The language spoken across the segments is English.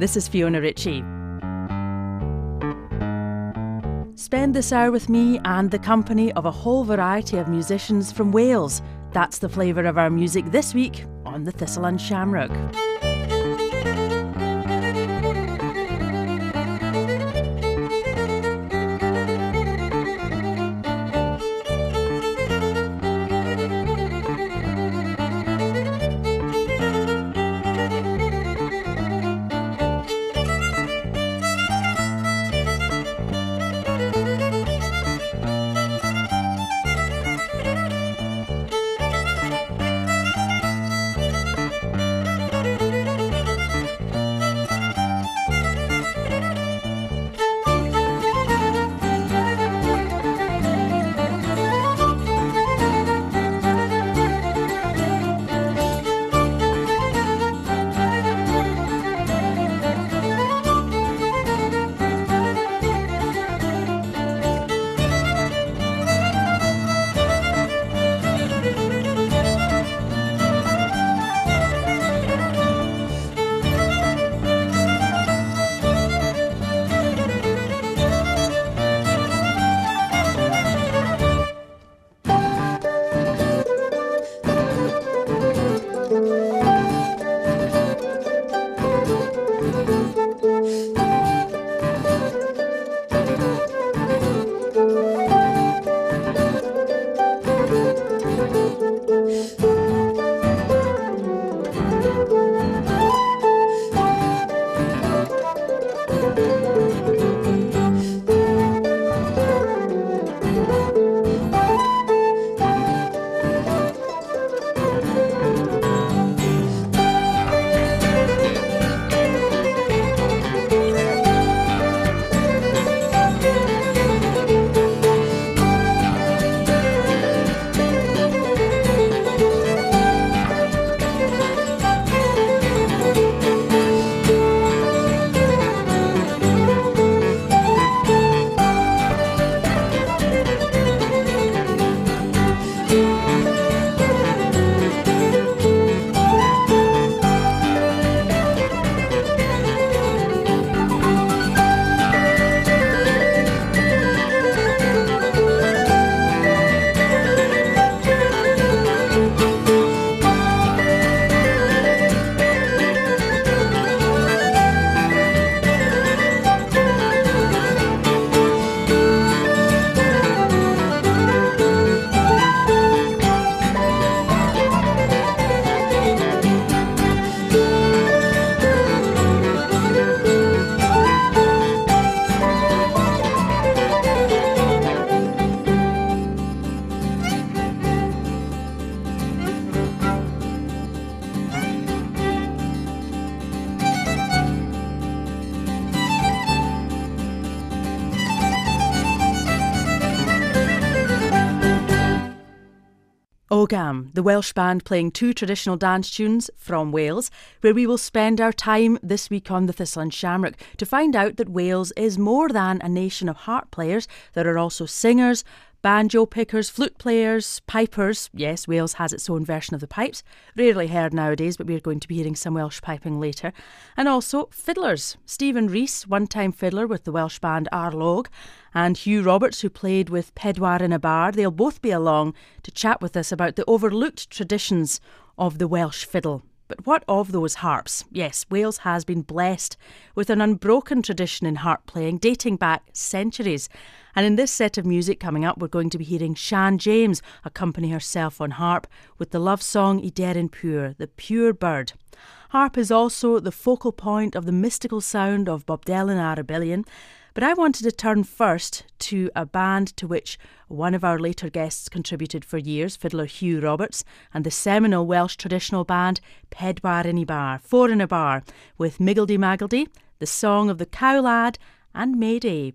This is Fiona Ritchie. Spend this hour with me and the company of a whole variety of musicians from Wales. That's the flavour of our music this week on the Thistle and Shamrock. Ogham, the Welsh band playing two traditional dance tunes from Wales, where we will spend our time this week on the Thistle and Shamrock to find out that Wales is more than a nation of harp players. There are also singers, banjo pickers, flute players, pipers. Yes, Wales has its own version of the pipes, rarely heard nowadays, but we're going to be hearing some Welsh piping later. And also fiddlers. Stephen Rees, one-time fiddler with the Welsh band Arlog, and Hugh Roberts, who played with Pedwar yn y Bar. They'll both be along to chat with us about the overlooked traditions of the Welsh fiddle. But what of those harps? Yes, Wales has been blessed with an unbroken tradition in harp playing dating back centuries. And in this set of music coming up, we're going to be hearing Sian James accompany herself on harp with the love song Iderin Pur, the pure bird. Harp is also the focal point of the mystical sound of Bob Dylan Arabilion. But I wanted to turn first to a band to which one of our later guests contributed for years, fiddler Hugh Roberts, and the seminal Welsh traditional band Pedwar yn y Bar, Four in a Bar, with Miggledy Maggledy, the song of the Cow Lad, and Mayday.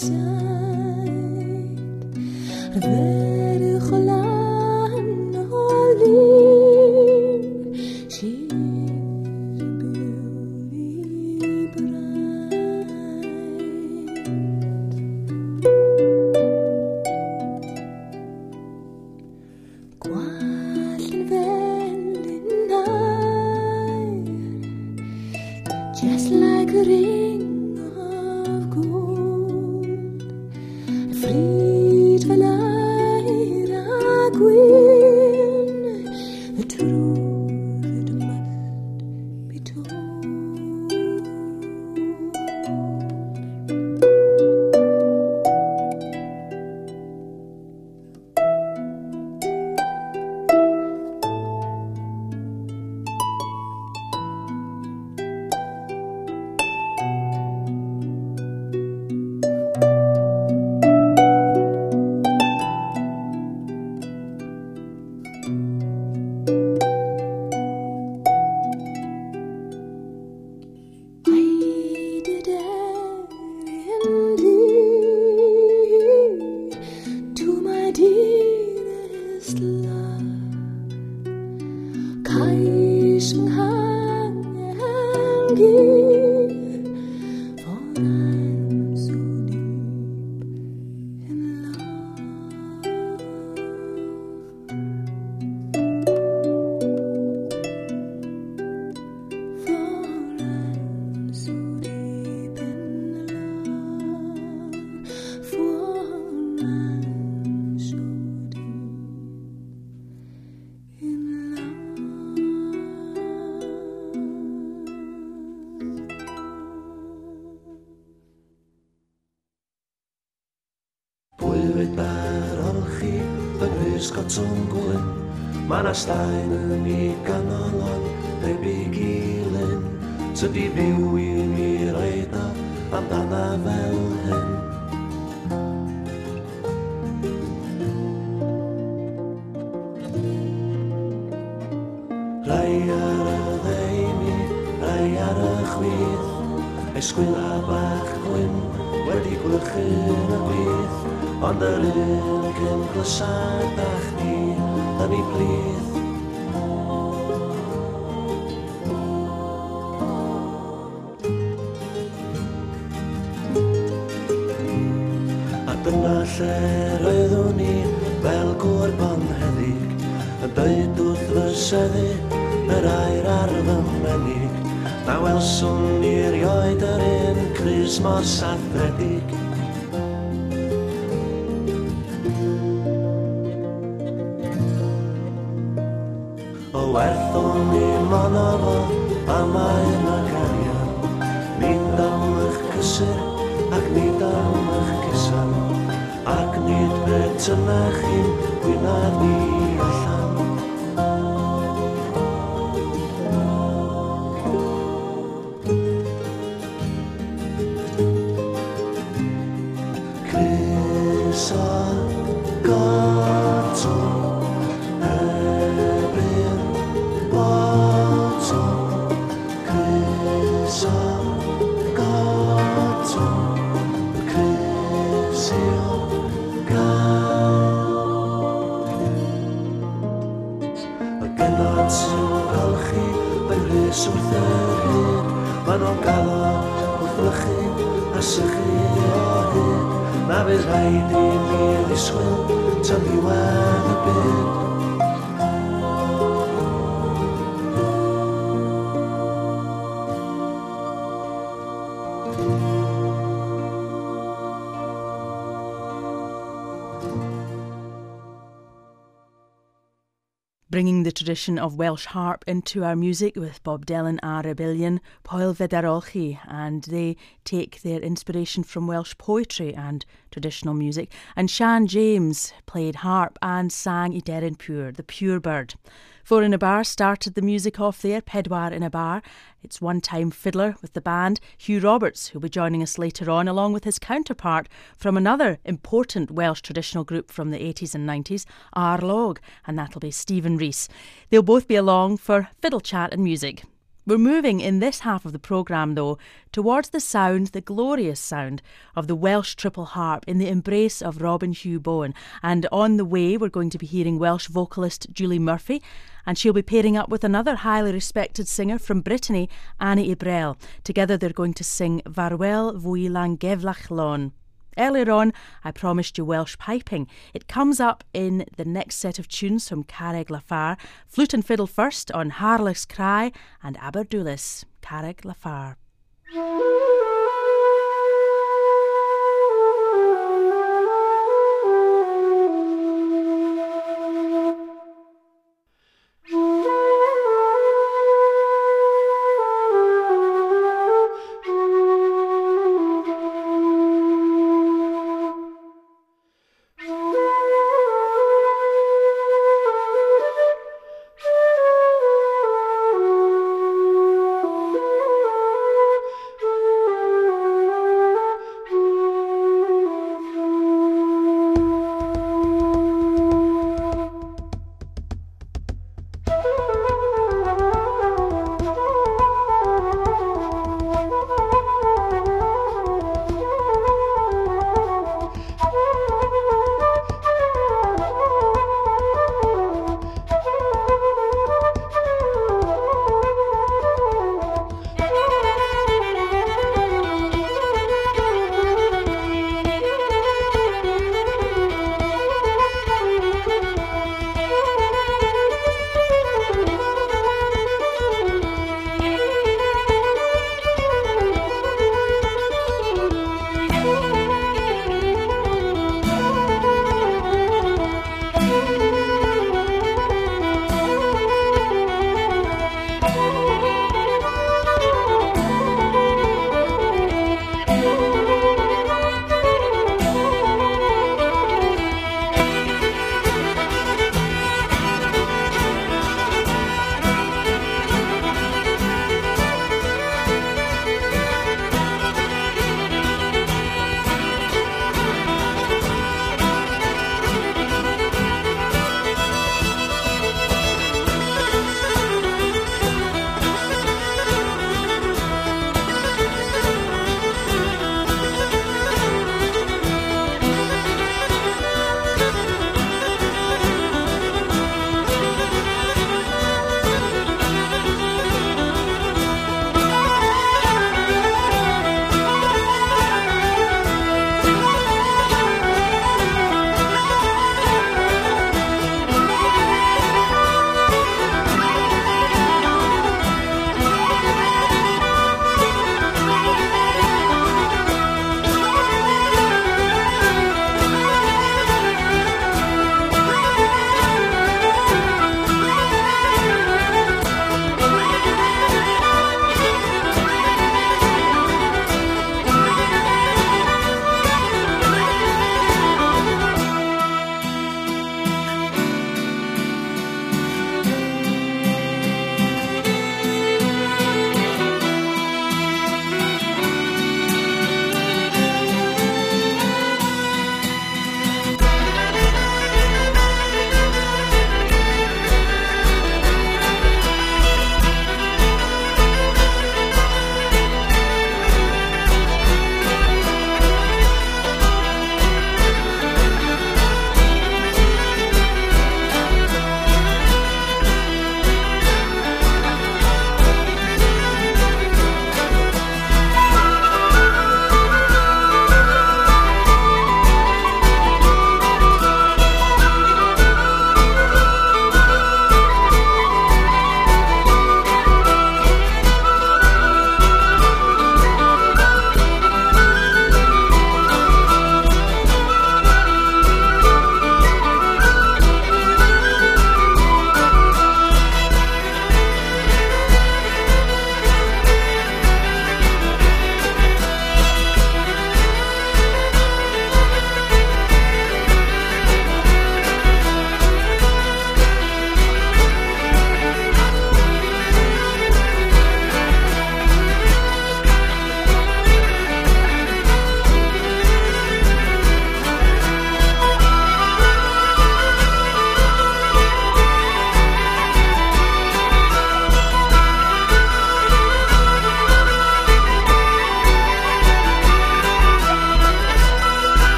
Mae stein yn ei ganolon debyg I lyn Sut I fyw I mi roed o amdana fel hyn Rai ar y ddeini, rai ar y chwith Ei sgwila bach gwyn wedi gwlychu'n y gwyth Ond yr un cyn glysau bach ni yn ei blith A dyna lle roeddwn ni fel gŵr bonheddig Yn dweud wrth fy seddi yr air ar fy menig Na welswn ni erioed yr un crys mor sathedig Werth o'n ni mono fo a mae'n y garian Nid am eich cysur ac nid am eich cysan Ac nid beth yna chi'n gwynaf ni allan Crys o goton wrth yr hyn Ma'n o'n gael wrth lychu a sychu o hyn Na fydd rhaid I mi ddisgwyl tan ddiwedd y byd Bringing the tradition of Welsh harp into our music with Bob Dylan a Rebellion, Pwyll Fedarolchi, and they take their inspiration from Welsh poetry and traditional music. And Sian James played harp and sang I Deryn Pure, the Pure Bird. Four in a Bar started the music off there, Pedwar in a Bar. It's one-time fiddler with the band, Hugh Roberts, who'll be joining us later on, along with his counterpart from another important Welsh traditional group from the 80s and 90s, Arlog, and that'll be Stephen Rees. They'll both be along for fiddle chat and music. We're moving in this half of the programme, though, towards the sound, the glorious sound, of the Welsh triple harp in the embrace of Robin Hugh Bowen. And on the way, we're going to be hearing Welsh vocalist Julie Murphy, and she'll be pairing up with another highly respected singer from Brittany, Annie Ibrel. Together they're going to sing Farwell Fwy Langeflach Lon. Earlier on, I promised you Welsh piping. It comes up in the next set of tunes from Carreg Lafar. Flute and fiddle first on Harlech's Cry and Aberdoullis, Carreg Lafar.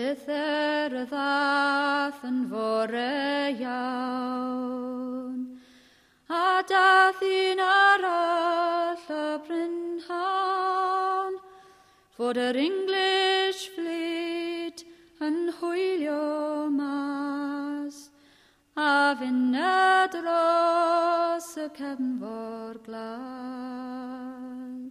Lythyr y ddath yn fore iawn, a dath un arall y brynhawn, fod yr English fleet yn hwylio mas, a finna dros y cefnfor glas.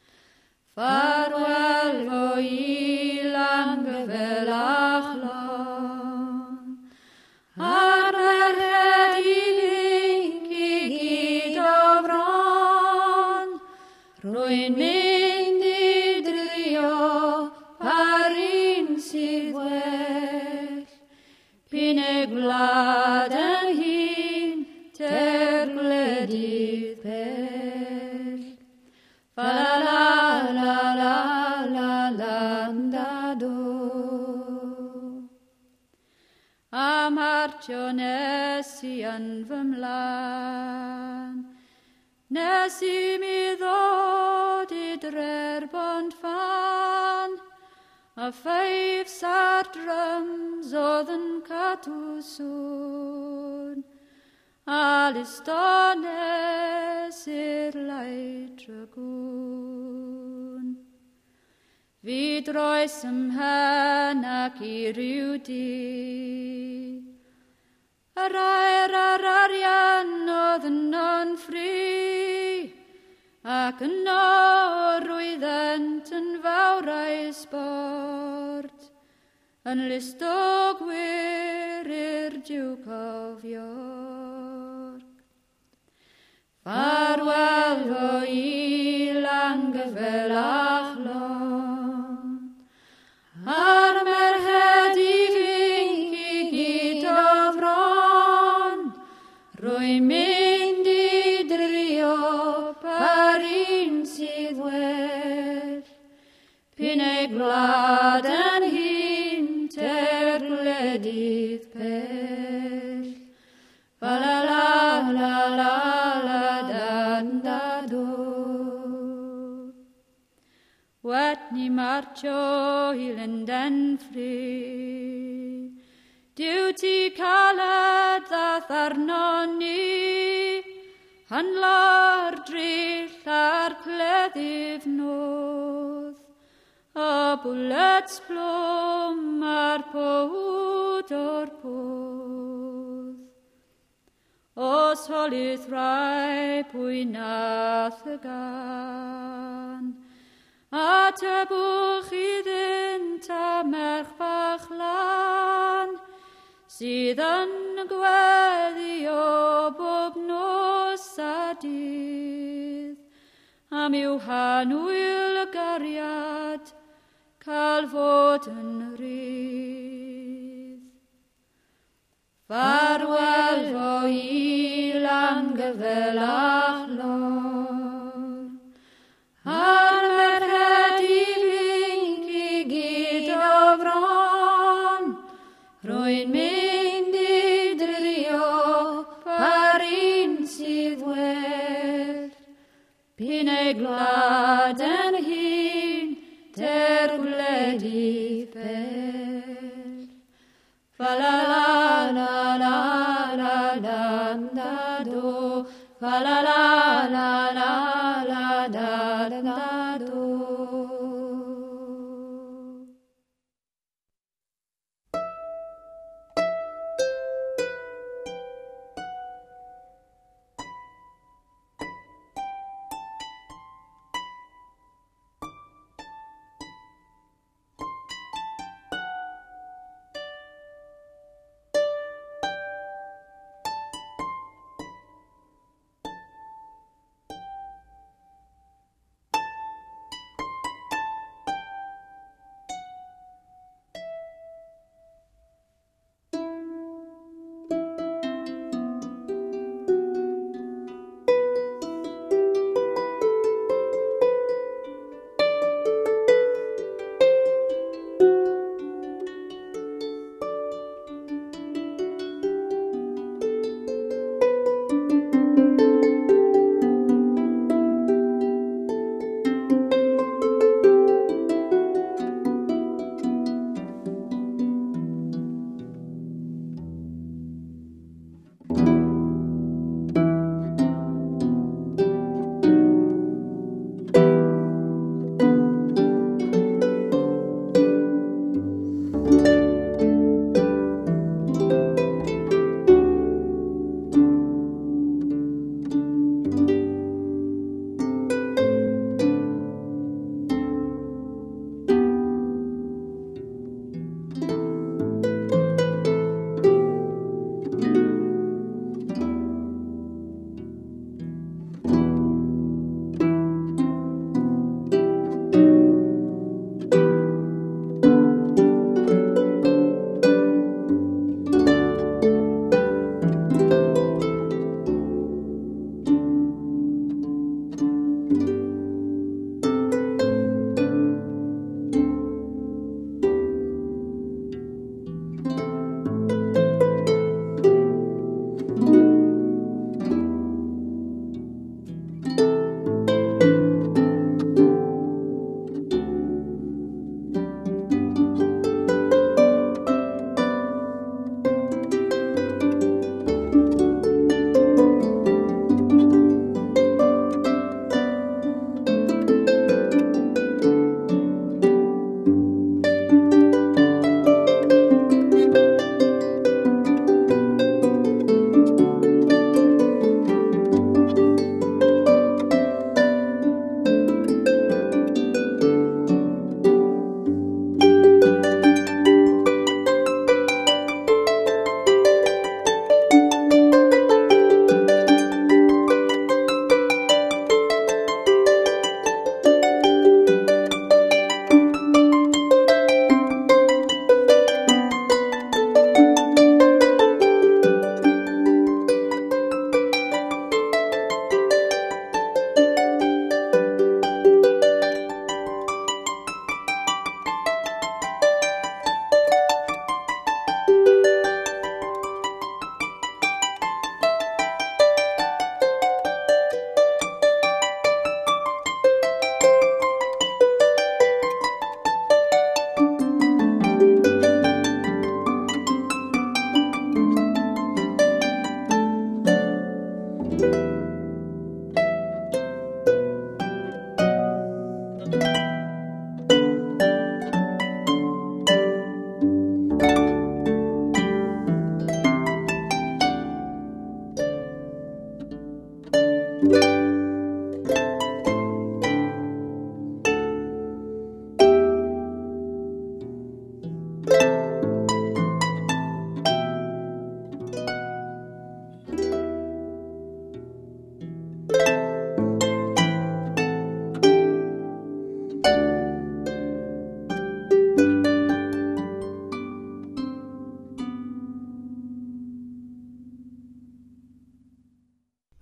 Farwel fo ilang gyfel achlon, ar merched unig I gyd o fron, rwy'n mynd I drio par un sydd well, pyn y gwlad yn hun ter gwledydd pell. Fa la la la la la da do. A martio nes I yn fy mlan, nes I mi ddod I dre'r bont fan, a fifes a'r drums oedd yn cadw sŵn, a listones i'r laid dragoon. Fi droes ymhen ac I ryw di, yr air ar arian oedd yno'n ffri, ac yno rwyddent yn fawrau sport, yn list o gwir i'r Duke of York. Farwel fo ilang gyfel achlon, ar merched ifanc I gyd o fron, rwy'n mynd I drio par un sydd well, pyn ei gwlad yn hun ter gwledydd pell. Fa la la la la la dan da do. Wet ni marcho I Linden ffri, Duty caled ddath arno ni, hanlar drill ar cleddyf nodd, a bullets plwm ar powd o'r podd. Os holydd rai pwy nath y gan, a tebwch iddynt a merch bach lan, sydd yn gweddi o bob nos a dydd, am i'w hanwyl y gariad cael fod yn rydd. Farwel fo ilang gyfel achlon, ar merched ifanc I gyd o fron, rwy'n mynd I drio par un sydd well, pyn ei gwlad yn hun ter gwledydd pell. Fa la la la la la la da do, fa la la la la la da da do.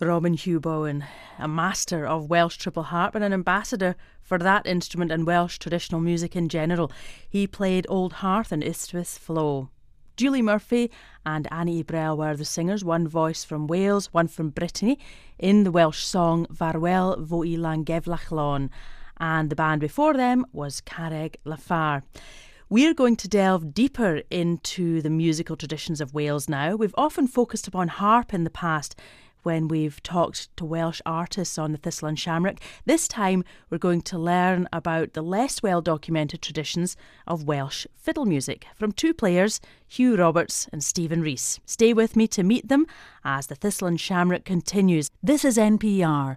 Robin Hugh Bowen, a master of Welsh triple harp and an ambassador for that instrument and Welsh traditional music in general. He played Old Hearth and Ystwyth Flo. Julie Murphy and Annie Ibrel were the singers, one voice from Wales, one from Brittany, in the Welsh song Farwell Fo I Langeflach Lon, and the band before them was Carreg Lafar. We're going to delve deeper into the musical traditions of Wales now. We've often focused upon harp in the past when we've talked to Welsh artists on the Thistle and Shamrock. This time we're going to learn about the less well-documented traditions of Welsh fiddle music from two players, Hugh Roberts and Stephen Rees. Stay with me to meet them as the Thistle and Shamrock continues. This is NPR.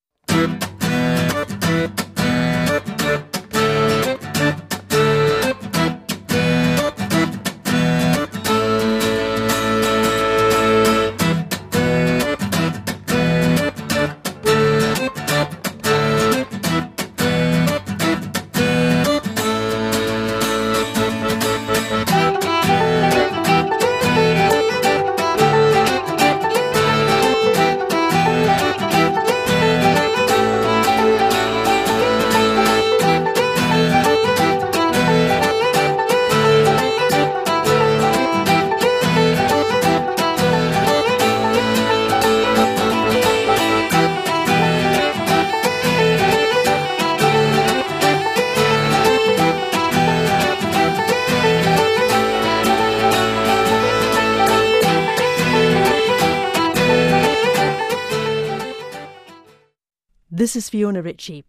This is Fiona Ritchie.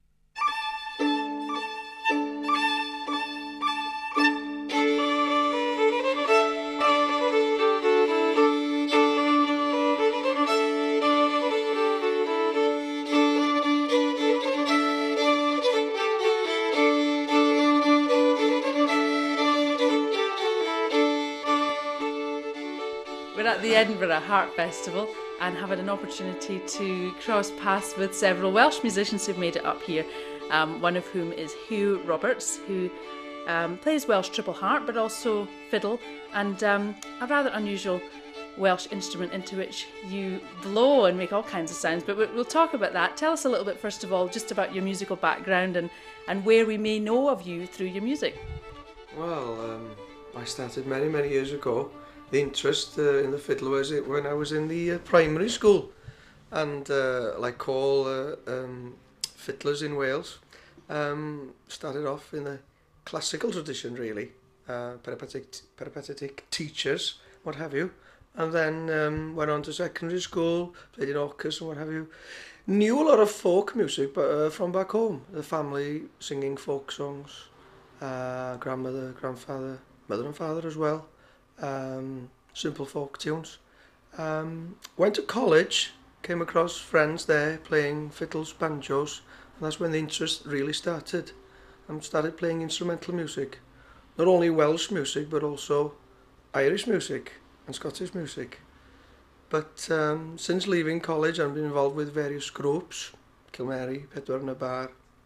We're at the Edinburgh Harp Festival and having an opportunity to cross paths with several Welsh musicians who've made it up here, one of whom is Hugh Roberts, who plays Welsh triple harp but also fiddle, and a rather unusual Welsh instrument into which you blow and make all kinds of sounds, but we'll talk about that. Tell us a little bit, first of all, just about your musical background and where we may know of you through your music. Well, I started many years ago. The interest in the fiddle was when I was in the primary school, and like all fiddlers in Wales, started off in the classical tradition really, peripatetic teachers, what have you, and then went on to secondary school, played in orchestra and what have you. Knew a lot of folk music from back home, the family singing folk songs, grandmother, grandfather, mother and father as well. Simple folk tunes. Went to college, came across friends there playing fiddles, banjos, and that's when the interest really started. And started playing instrumental music. Not only Welsh music, but also Irish music and Scottish music. But since leaving college, I've been involved with various groups, Kilmary, Pedwar yn y Bar.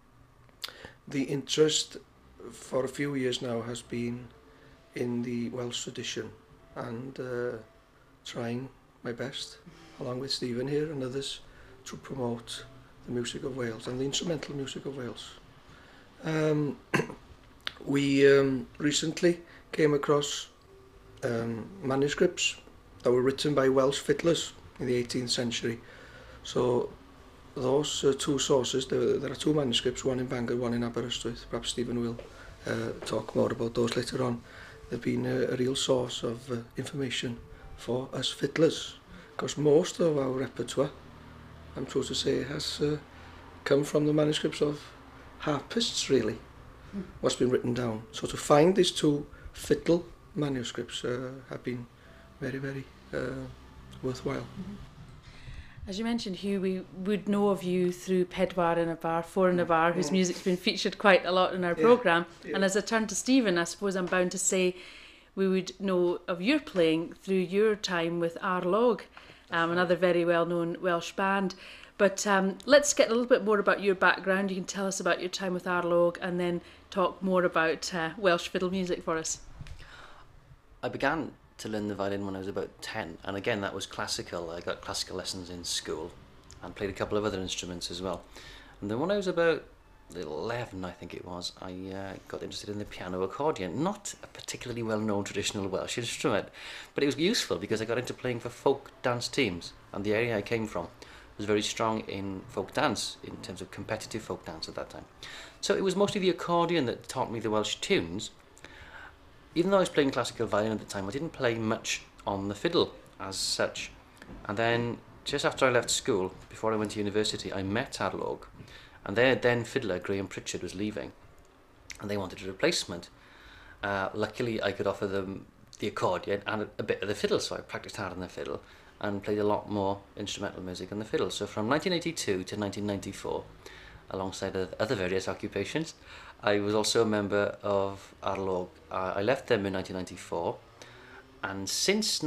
The interest for a few years now has been in the Welsh tradition and trying my best, along with Stephen here and others, to promote the music of Wales and the instrumental music of Wales. We recently came across manuscripts that were written by Welsh fiddlers in the 18th century. So those two sources, there are two manuscripts, one in Bangor, one in Aberystwyth. Perhaps Stephen will talk more about those later on. They've been a real source of information for us fiddlers, because most of our repertoire, I'm true to say, has come from the manuscripts of harpists really, what's been written down. So to find these two fiddle manuscripts have been very worthwhile. As you mentioned, Hugh, we would know of you through Pedwar yn y Bar, Four yn y Bar, whose music's been featured quite a lot in our programme. Yeah. And as I turn to Stephen, I suppose I'm bound to say we would know of your playing through your time with Arlog, another very well-known Welsh band. But let's get a little bit more about your background. You can tell us about your time with Arlog and then talk more about Welsh fiddle music for us. I began to learn the violin when I was about 10, and again that was classical. I got classical lessons in school, and played a couple of other instruments as well. And then when I was about 11, I think it was, I got interested in the piano accordion. Not a particularly well-known traditional Welsh instrument, but it was useful because I got into playing for folk dance teams, and the area I came from was very strong in folk dance, in terms of competitive folk dance at that time. So it was mostly the accordion that taught me the Welsh tunes. Even though I was playing classical violin at the time, I didn't play much on the fiddle as such. And then, just after I left school, before I went to university, I met Arlog, and their then fiddler, Graham Pritchard, was leaving, and they wanted a replacement. Luckily, I could offer them the accordion and a bit of the fiddle, so I practiced hard on the fiddle and played a lot more instrumental music on the fiddle. So from 1982 to 1994, alongside other various occupations, I was also a member of Arlog. I left them in 1994, and since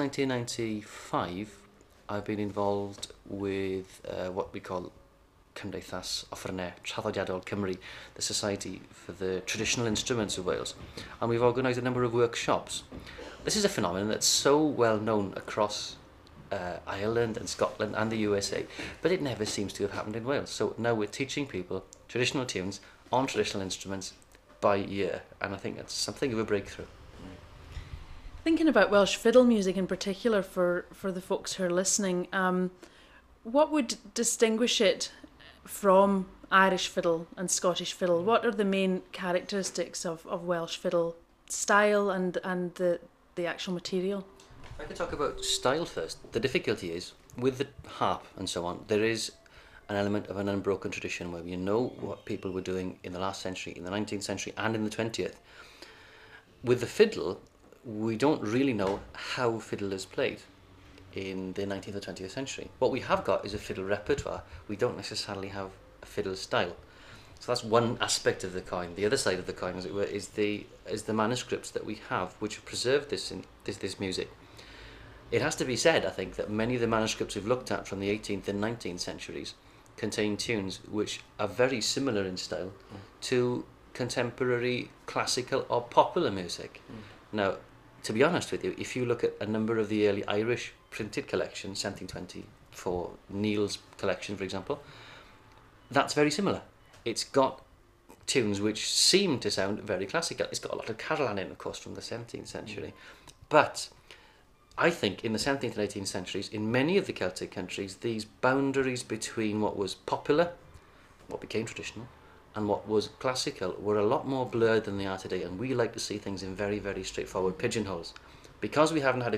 1995, I've been involved with what we call Cymdeithas Offerynnau Traddodiadol Cymru, the Society for the Traditional Instruments of Wales, and we've organised a number of workshops. This is a phenomenon that's so well known across Ireland and Scotland and the USA, but it never seems to have happened in Wales. So now we're teaching people traditional tunes on traditional instruments by ear, and I think that's something of a breakthrough. Thinking about Welsh fiddle music in particular for the folks who are listening, what would distinguish it from Irish fiddle and Scottish fiddle? What are the main characteristics of Welsh fiddle style and the actual material? I could talk about style first. The difficulty is, with the harp and so on, there is an element of an unbroken tradition where you know what people were doing in the last century, in the 19th century and in the 20th. With the fiddle, we don't really know how fiddle is played in the 19th or 20th century. What we have got is a fiddle repertoire. We don't necessarily have a fiddle style. So that's one aspect of the coin. The other side of the coin, as it were, is the manuscripts that we have, which have preserved this music. It has to be said, I think, that many of the manuscripts we've looked at from the 18th and 19th centuries contain tunes which are very similar in style to contemporary classical or popular music. Now, to be honest with you, if you look at a number of the early Irish printed collections, 1724, Neil's collection, for example, that's very similar. It's got tunes which seem to sound very classical. It's got a lot of Carolan in, of course, from the 17th century. But I think in the 17th and 18th centuries, in many of the Celtic countries, these boundaries between what was popular, what became traditional, and what was classical were a lot more blurred than they are today, and we like to see things in very, very straightforward pigeonholes. Because we haven't had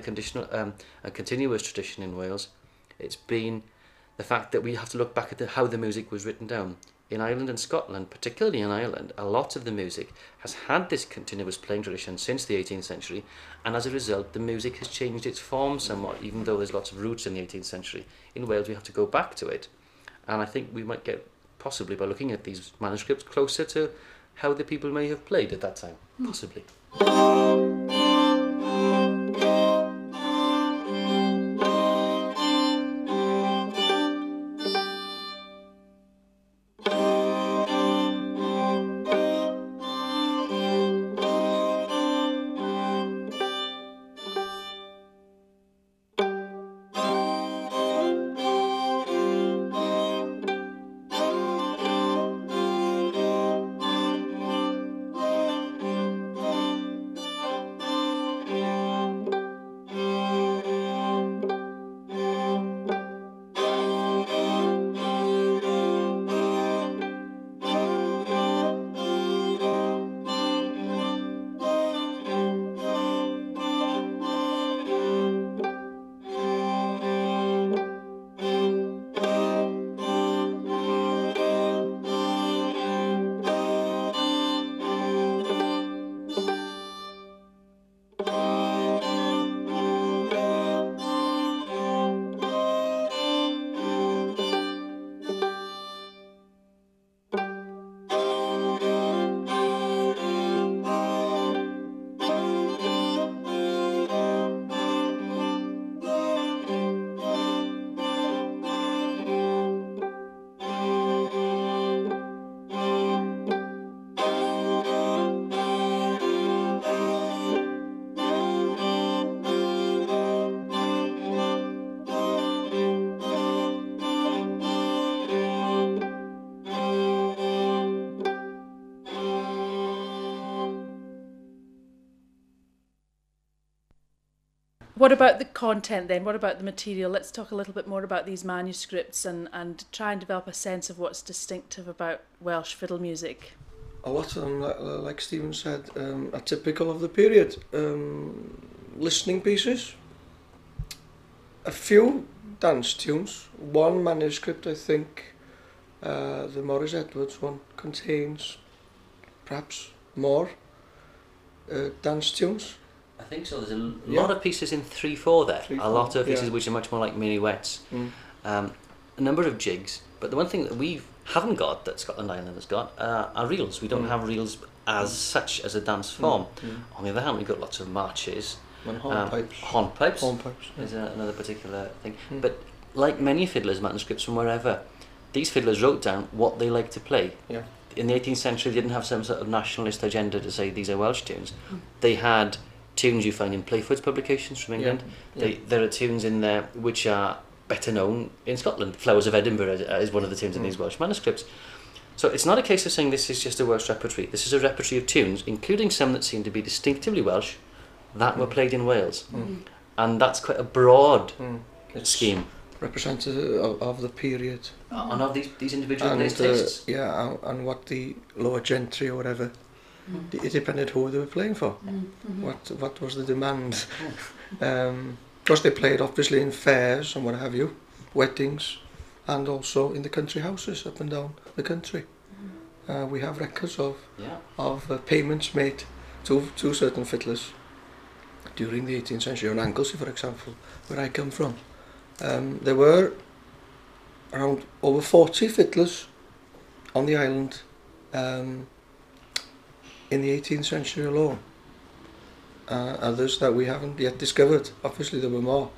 a continuous tradition in Wales, it's been the fact that we have to look back at how the music was written down. In Ireland and Scotland, particularly in Ireland, a lot of the music has had this continuous playing tradition since the 18th century, and as a result the music has changed its form somewhat, even though there's lots of roots in the 18th century. In Wales we have to go back to it, and I think we might get, possibly by looking at these manuscripts, closer to how the people may have played at that time, possibly. What about the content then? What about the material? Let's talk a little bit more about these manuscripts and try and develop a sense of what's distinctive about Welsh fiddle music. A lot of them, like Stephen said, are typical of the period. Listening pieces, a few dance tunes, one manuscript, I think, the Morris Edwards one, contains perhaps more dance tunes. I think so. There's a lot of pieces in 3/4 there. 3/4, a lot of pieces which are much more like minuets. A number of jigs. But the one thing that we haven't got, that Scotland Island has got, are reels. We don't have reels as such as a dance form. On the other hand, we've got lots of marches. And hornpipes. Hornpipes Hornpipes, yeah. is another particular thing. But like many fiddlers' manuscripts from wherever, these fiddlers wrote down what they like to play. Yeah. In the 18th century, they didn't have some sort of nationalist agenda to say these are Welsh tunes. They had tunes you find in Playford's publications from England. There are tunes in there which are better known in Scotland. Flowers of Edinburgh is one of the tunes in these Welsh manuscripts. So it's not a case of saying this is just a Welsh repertory. This is a repertory of tunes, including some that seem to be distinctively Welsh, that were played in Wales. And that's quite a broad scheme. Representative of the period. And of these individual place tastes. And what the lower gentry or whatever, it depended who they were playing for. What was the demand? Because they played obviously in fairs and what have you, weddings, and also in the country houses up and down the country. We have records of payments made to certain fiddlers during the 18th century. On Anglesey, for example, where I come from, there were around over 40 fiddlers on the island in the 18th century alone. Others that we haven't yet discovered. Obviously there were more.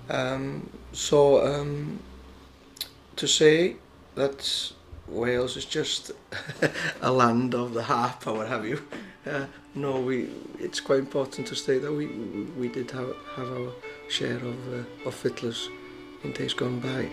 To say that Wales is just a land of the harp or what have you, no, it's quite important to state that we did have our share of fiddlers in days gone by.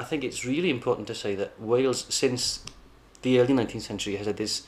think it's really important to say that Wales, since the early 19th century, has had this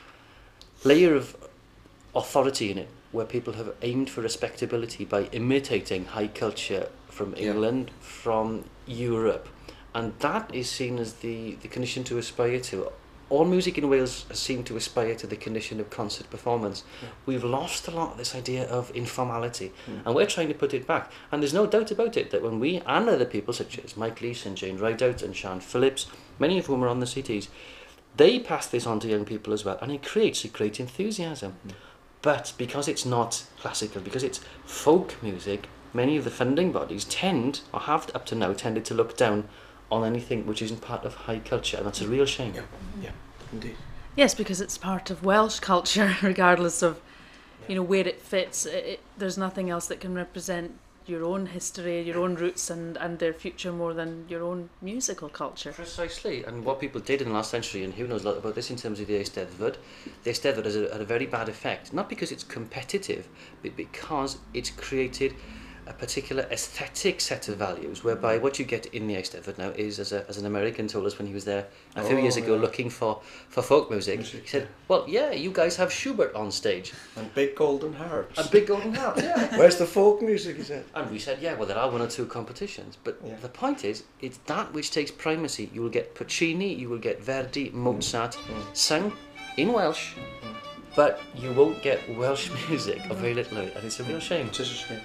layer of authority in it, where people have aimed for respectability by imitating high culture from England, from Europe, and that is seen as the condition to aspire to. All music in Wales has seemed to aspire to the condition of concert performance. We've lost a lot of this idea of informality, and we're trying to put it back. And there's no doubt about it that when we and other people such as Mike Leese and Jane Rideout and Sian Phillips, many of whom are on the CTs, they pass this on to young people as well, and it creates a great enthusiasm. But because it's not classical, because it's folk music, many of the funding bodies tend, or have up to now, tended to look down on anything which isn't part of high culture, and that's a real shame. Yeah, indeed. Yes, because it's part of Welsh culture, regardless of, where it fits. There's nothing else that can represent your own history, your own roots, and their future more than your own musical culture. Precisely, and what people did in the last century, and who knows a lot about this in terms of the Eisteddfod has had a very bad effect, not because it's competitive, but because it's created a particular aesthetic set of values, whereby what you get in the Eisteddfod now is, as an American told us when he was there a few years ago looking for folk music, he said, well, yeah, you guys have Schubert on stage. And big golden harps. And big golden harps, yeah. Where's the folk music, he said. And we said, yeah, well, there are one or two competitions, but the point is, it's that which takes primacy. You will get Puccini, you will get Verdi, Mozart, sung in Welsh, but you won't get Welsh music, or very little of it, and it's a real shame. It is a shame.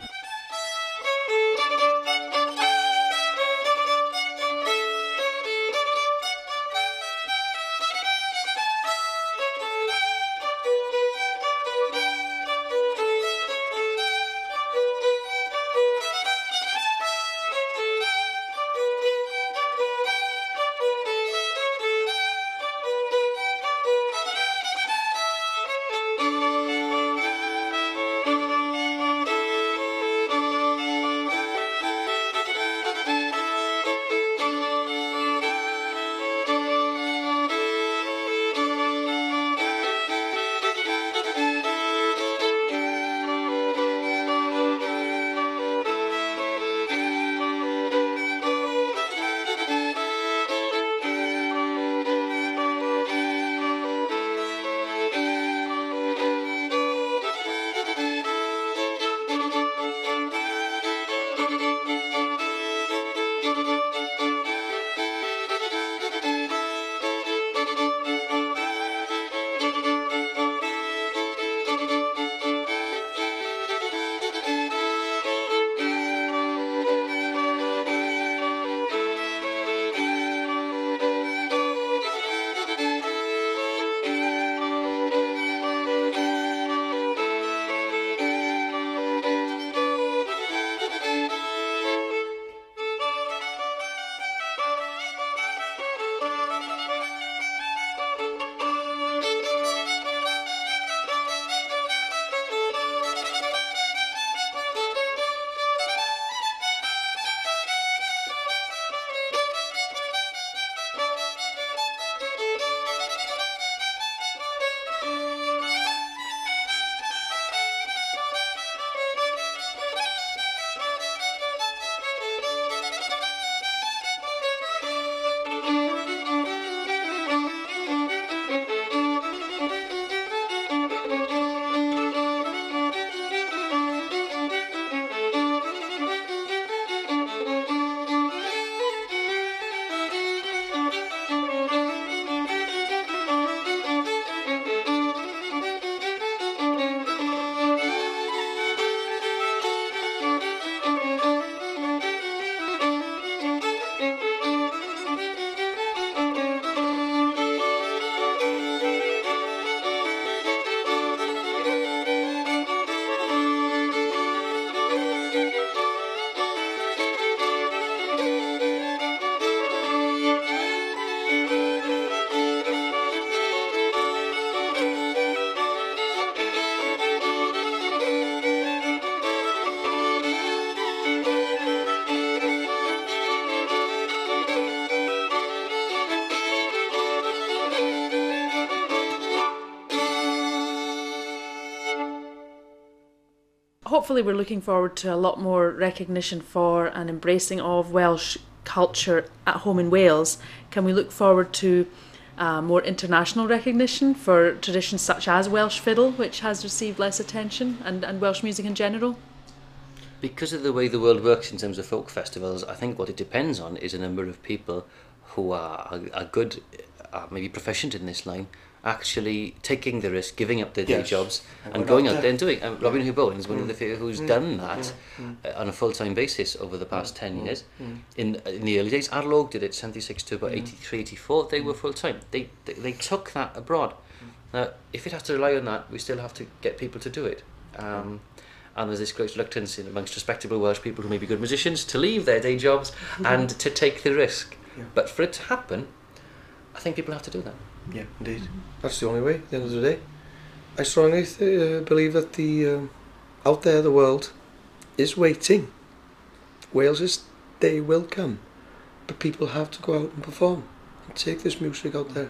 hopefully we're looking forward to a lot more recognition for and embracing of Welsh culture at home in Wales, can we look forward to more international recognition for traditions such as Welsh fiddle, which has received less attention, and Welsh music in general? Because of the way the world works in terms of folk festivals, I think what it depends on is a number of people who are good, maybe proficient in this line, actually taking the risk, giving up their day jobs, and going out there and doing. Robin Hugh Bowen is one of the few who's done that on a full-time basis over the past 10 years. In the early days, Arlog did it 76 to about 83, 84. They were full-time. They took that abroad. Now, if it has to rely on that, we still have to get people to do it. And there's this great reluctance amongst respectable Welsh people who may be good musicians to leave their day jobs and to take the risk. But for it to happen, I think people have to do that. Yeah, indeed. That's the only way, at the end of the day. I strongly believe that out there the world is waiting. Wales's day will come, but people have to go out and perform and take this music out there.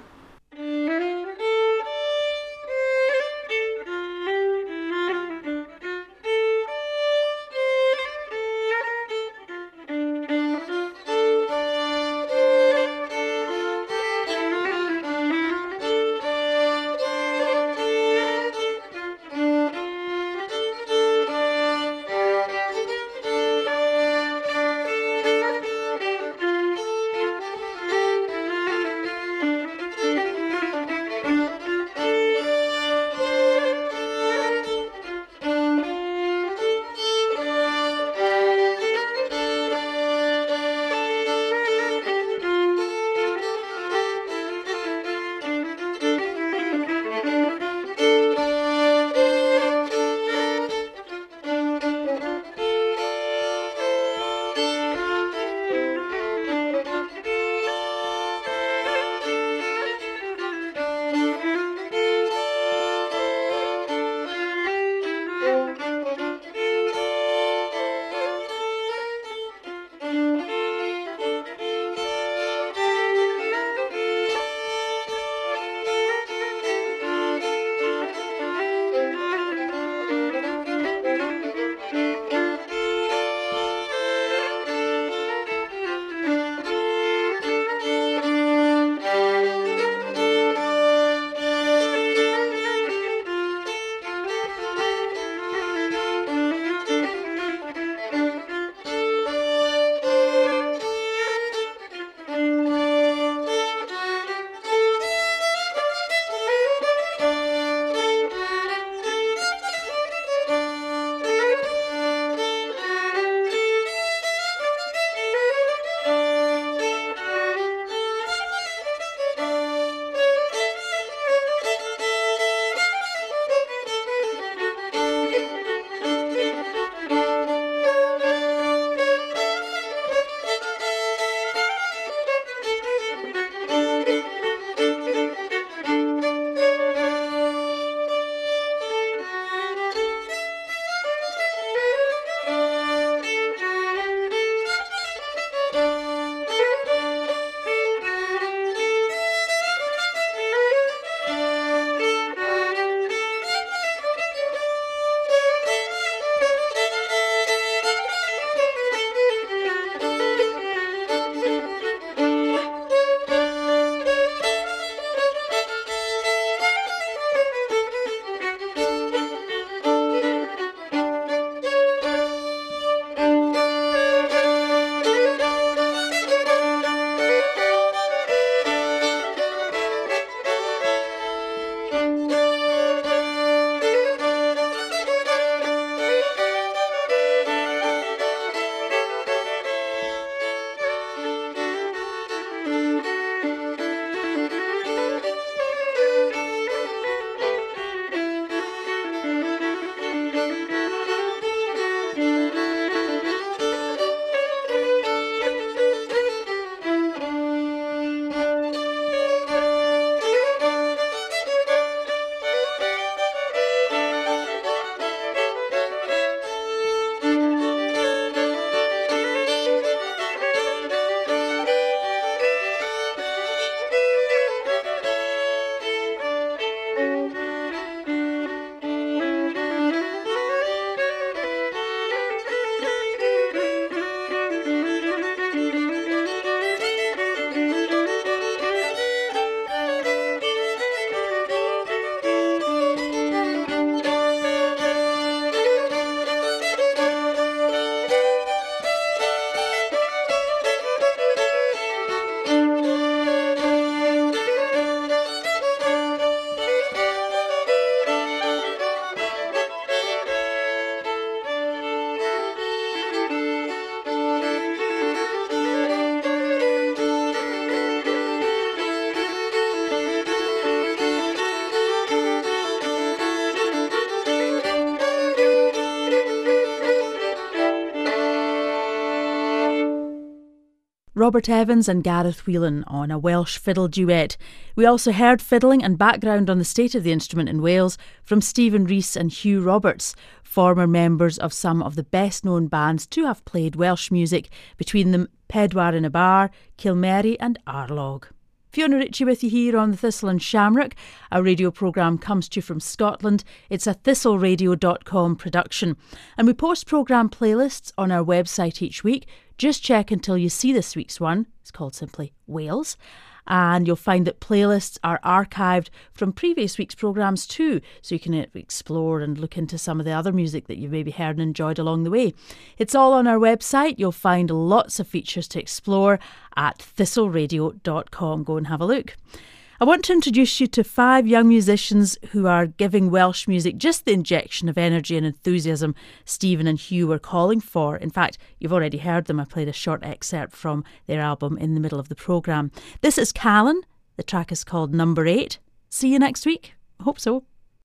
Robert Evans and Gareth Whelan on a Welsh fiddle duet. We also heard fiddling and background on the state of the instrument in Wales from Stephen Rees and Hugh Roberts, former members of some of the best-known bands to have played Welsh music, between them Pedwar yn y Bar, Kilmary and Arlog. Fiona Ritchie with you here on the Thistle and Shamrock. Our radio programme comes to you from Scotland. It's a thistleradio.com production. And we post programme playlists on our website each week. Just check until you see this week's one. It's called simply Wales. And you'll find that playlists are archived from previous week's programmes too, so you can explore and look into some of the other music that you've maybe heard and enjoyed along the way. It's all on our website. You'll find lots of features to explore at thistleradio.com. Go and have a look. I want to introduce you to 5 young musicians who are giving Welsh music just the injection of energy and enthusiasm Stephen and Hugh were calling for. In fact, you've already heard them. I played a short excerpt from their album in the middle of the programme. This is Callan. The track is called Number 8. See you next week. I hope so.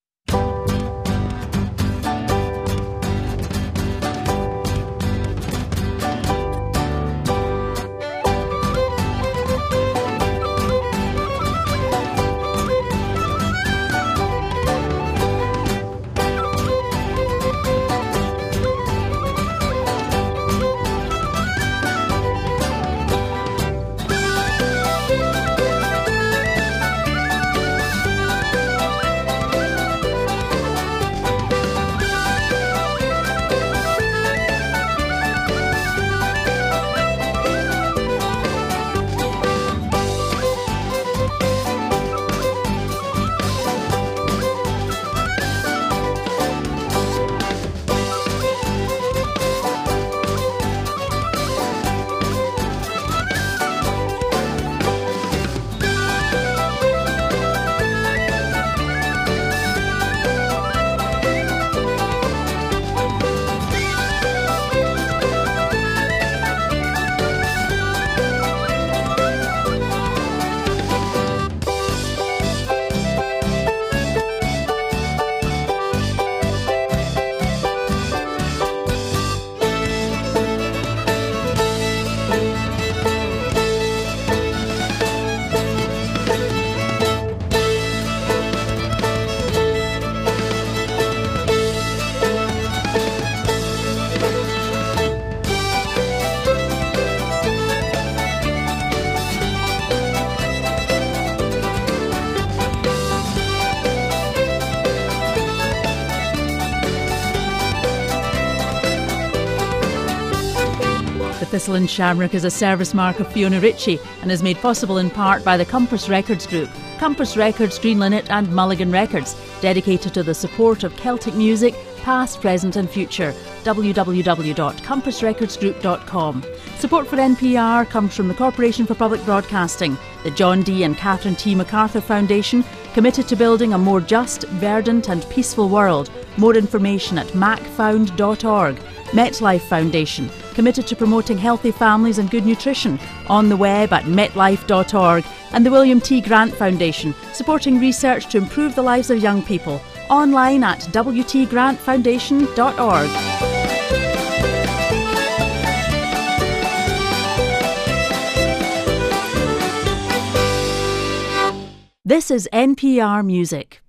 Thistle and Shamrock is a service mark of Fiona Ritchie and is made possible in part by the Compass Records Group, Compass Records, Green Linnet and Mulligan Records, dedicated to the support of Celtic music, past, present and future. www.compassrecordsgroup.com. Support for NPR comes from the Corporation for Public Broadcasting, the John D. and Catherine T. MacArthur Foundation, committed to building a more just, verdant and peaceful world. More information at macfound.org. MetLife Foundation, committed to promoting healthy families and good nutrition, on the web at metlife.org, and the William T. Grant Foundation, supporting research to improve the lives of young people, online at wtgrantfoundation.org. This is NPR Music.